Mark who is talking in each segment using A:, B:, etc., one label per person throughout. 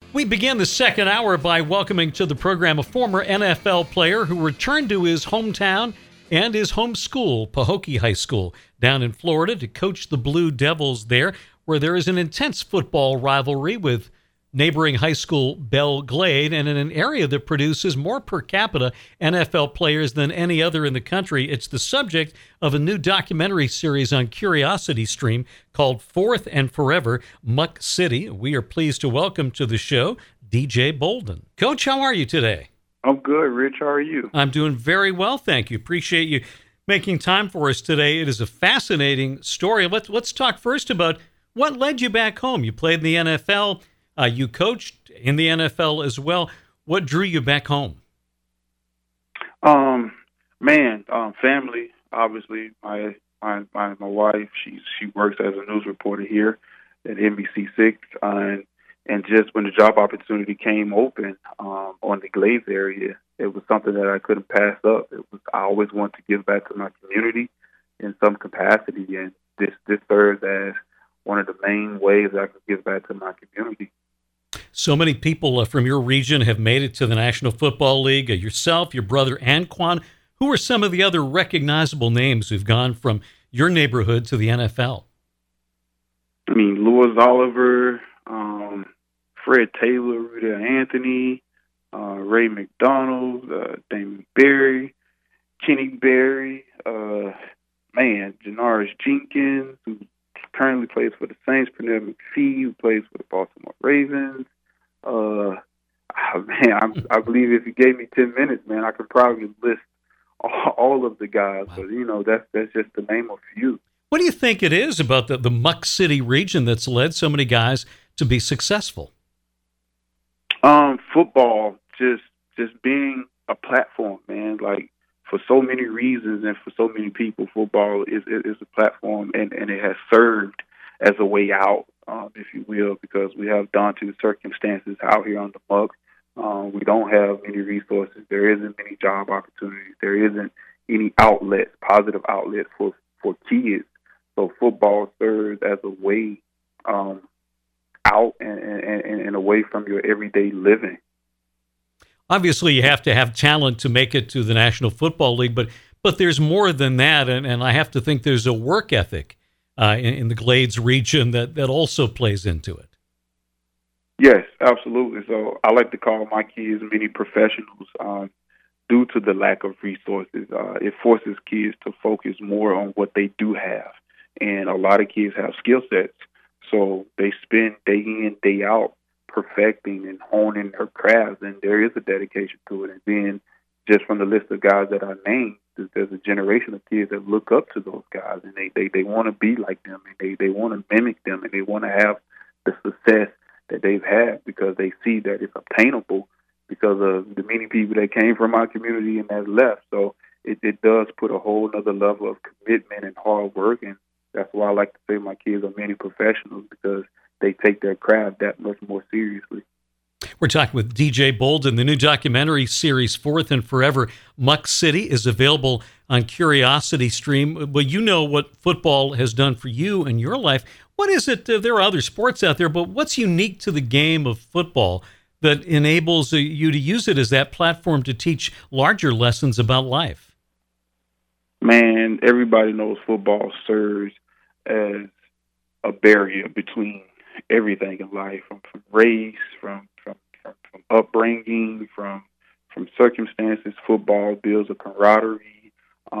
A: We began the second hour by welcoming to the program a former NFL player who returned to his hometown and his home school, Pahokee High School, down in Florida to coach the Blue Devils there, where there is an intense football rivalry with neighboring high school Belle Glade, and in an area that produces more per capita NFL players than any other in the country. It's the subject of a new documentary series on Curiosity Stream called Fourth and Forever, Muck City. We are pleased to welcome to the show DJ Bolden. Coach, how are you today?
B: I'm good, Rich. How are you?
A: I'm doing very well, thank you. Appreciate you making time for us today. It is a fascinating story. Let's talk first about what led you back home. You played in the NFL. You coached in the NFL as well. What drew you back home?
B: Family. Obviously, my wife. She works as a news reporter here at NBC6, and just when the job opportunity came open on the Glades area, it was something that I couldn't pass up. I always wanted to give back to my community in some capacity, and this serves as one of the main ways I can give back to my community.
A: So many people from your region have made it to the National Football League. Yourself, your brother Anquan. Who are some of the other recognizable names who've gone from your neighborhood to the NFL?
B: I mean, Louis Oliver, Fred Taylor, Rita Anthony, Ray McDonald, Damon Berry, Kenny Berry, Janoris Jenkins, who currently plays for the Saints, Pernell McPhee, who plays for the Baltimore Ravens. I believe if you gave me 10 minutes, man, I could probably list all of the guys. Wow. But, that's just to name a few.
A: What do you think it is about the Muck City region that's led so many guys to be successful?
B: Football, just being a platform, man. Like, for so many reasons and for so many people, football is a platform, and it has served as a way out, if you will, because we have daunting circumstances out here on the Muck. We don't have many resources. There isn't many job opportunities. There isn't any outlets, positive outlets for kids. So football serves as a way out and away from your everyday living.
A: Obviously, you have to have talent to make it to the National Football League, but there's more than that, and I have to think there's a work ethic in the Glades region that also plays into it.
B: Yes, absolutely. So I like to call my kids mini professionals due to the lack of resources. It forces kids to focus more on what they do have, and a lot of kids have skill sets, so they spend day in, day out perfecting and honing their crafts, and there is a dedication to it. And then just from the list of guys that I named, there's a generation of kids that look up to those guys, and they want to be like them, and they want to mimic them, and they want to have the success that they've had because they see that it's obtainable because of the many people that came from our community and that left. So it does put a whole other level of commitment and hard work, and that's why I like to say my kids are many professionals, because they take their craft that much more seriously.
A: We're talking with DJ Bolden. The new documentary series, Fourth and Forever, Muck City, is available on Curiosity Stream. Well, you know what football has done for you in your life. What is it? There are other sports out there, but what's unique to the game of football that enables you to use it as that platform to teach larger lessons about life?
B: Man, everybody knows football serves as a barrier between everything in life, from race, from upbringing, from circumstances. Football builds a camaraderie.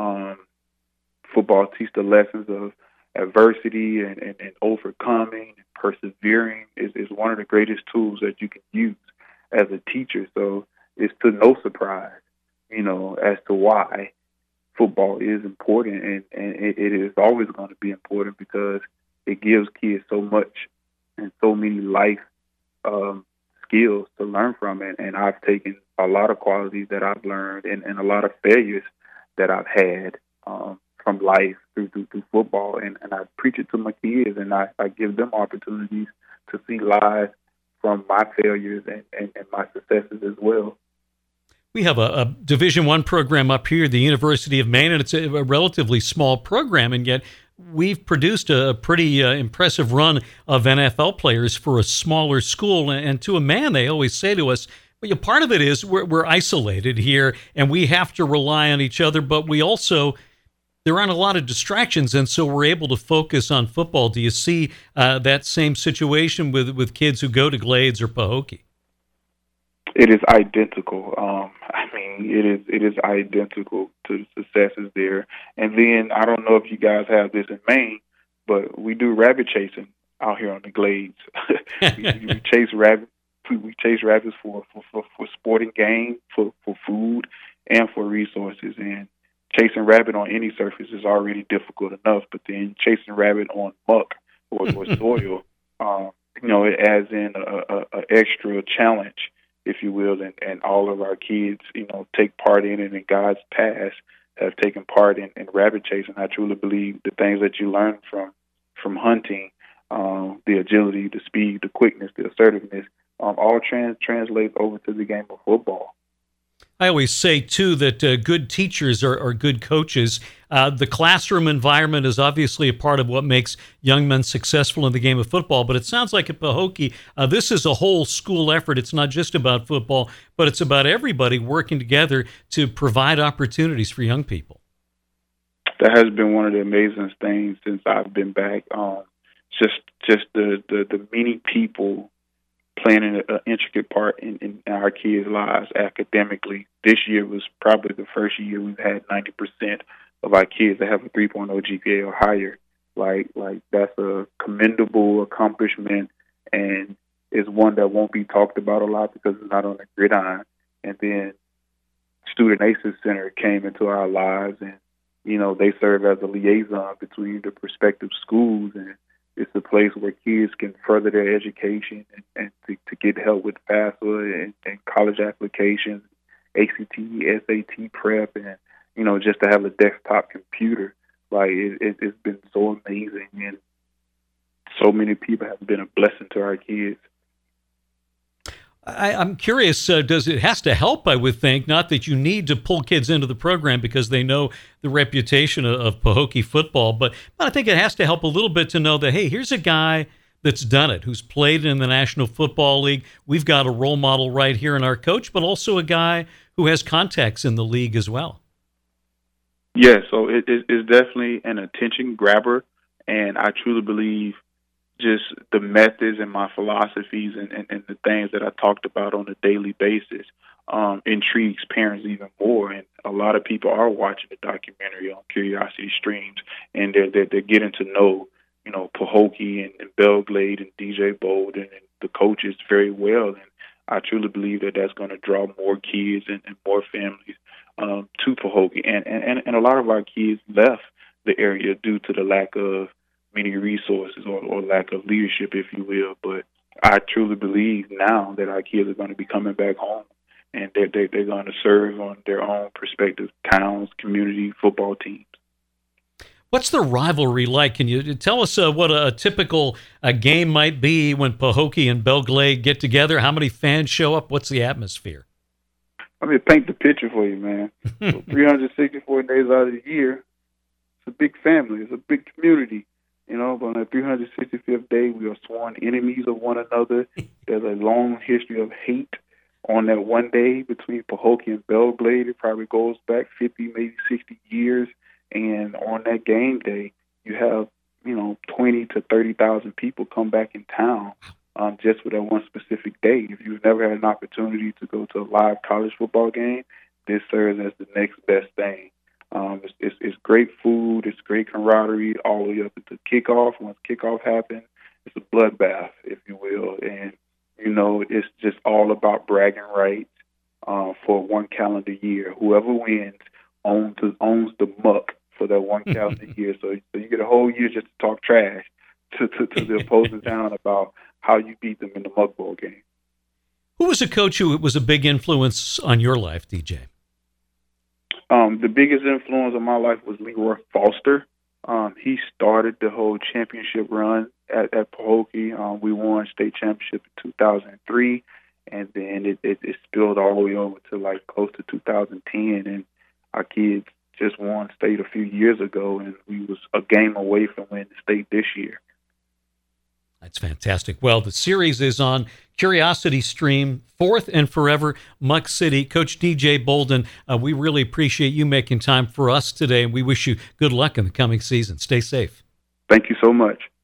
B: Football teaches the lessons of adversity and overcoming and persevering. Is one of the greatest tools that you can use as a teacher. So it's to no surprise, as to why football is important, and it is always going to be important because it gives kids so much and so many life skills to learn from it. And I've taken a lot of qualities that I've learned and a lot of failures that I've had from life through football, and I preach it to my kids, and I give them opportunities to see lives from my failures and my successes as well.
A: We have a Division I program up here at the University of Maine, and it's a relatively small program, and yet we've produced a pretty impressive run of NFL players for a smaller school. And to a man, they always say to us, well, part of it is we're isolated here and we have to rely on each other, but we also, there aren't a lot of distractions, and so we're able to focus on football. Do you see that same situation with kids who go to Glades or Pahokee?
B: It is identical. It is identical to the successes there. And then I don't know if you guys have this in Maine, but we do rabbit chasing out here on the Glades. we chase rabbits. We chase rabbits for sporting game, for food, and for resources. And chasing rabbit on any surface is already difficult enough, but then chasing rabbit on muck or soil, it adds in a extra challenge, if you will, and all of our kids, take part in it, and God's past have taken part in rabbit chasing. I truly believe the things that you learn from hunting, the agility, the speed, the quickness, the assertiveness, all translates over to the game of football.
A: I always say, too, that good teachers are good coaches. The classroom environment is obviously a part of what makes young men successful in the game of football, but it sounds like at Pahokee, this is a whole school effort. It's not just about football, but it's about everybody working together to provide opportunities for young people.
B: That has been one of the amazing things since I've been back. Just the many people playing an intricate part in our kids' lives academically. This year was probably the first year we've had 90% of our kids that have a 3.0 GPA or higher. Like that's a commendable accomplishment, and it's one that won't be talked about a lot because it's not on the gridiron. And then Student Aces Center came into our lives, and they serve as a liaison between the prospective schools, and it's a place where kids can further their education and to get help with FAFSA and college applications, ACT, SAT prep, and, just to have a desktop computer. Like, it's been so amazing, and so many people have been a blessing to our kids.
A: I'm curious, it has to help, I would think, not that you need to pull kids into the program because they know the reputation of Pahokee football, but I think it has to help a little bit to know that, hey, here's a guy that's done it, who's played in the National Football League. We've got a role model right here in our coach, but also a guy who has contacts in the league as well.
B: Yeah, so it's definitely an attention grabber, and I truly believe just the methods and my philosophies and the things that I talked about on a daily basis intrigues parents even more. And a lot of people are watching the documentary on Curiosity Streams, and they're getting to know, Pahokee and Belle Glade and DJ Bolden and the coaches very well. And I truly believe that that's going to draw more kids and more families to Pahokee. And a lot of our kids left the area due to the lack of many resources or lack of leadership, if you will. But I truly believe now that our kids are going to be coming back home, and they're going to serve on their own prospective towns, community football teams.
A: What's the rivalry like? Can you tell us what a typical game might be when Pahokee and Belle Glade get together? How many fans show up? What's the atmosphere?
B: Paint the picture for you, man. So 364 days out of the year, it's a big family. It's a big community. But on the 365th day, we are sworn enemies of one another. There's a long history of hate on that one day between Pahokee and Belle Glade. It probably goes back 50, maybe 60 years. And on that game day, you have, 20 to 30,000 people come back in town just for that one specific day. If you've never had an opportunity to go to a live college football game, this serves as the next best thing. It's great food, it's great camaraderie all the way up to kickoff. Once kickoff happens, it's a bloodbath, if you will. And, it's just all about bragging rights for one calendar year. Whoever wins owns the muck for that one calendar year. So you get a whole year just to talk trash to the opposing town about how you beat them in the Muck Bowl game.
A: Who was a coach who was a big influence on your life, DJ?
B: The biggest influence on my life was Leroy Foster. He started the whole championship run at Pahokee. We won state championship in 2003, and then it spilled all the way over to like close to 2010, and our kids just won state a few years ago, and we was a game away from winning state this year.
A: That's fantastic. Well, the series is on Curiosity Stream, 4th and Forever, Muck City. Coach DJ Bolden, we really appreciate you making time for us today, and we wish you good luck in the coming season. Stay safe.
B: Thank you so much.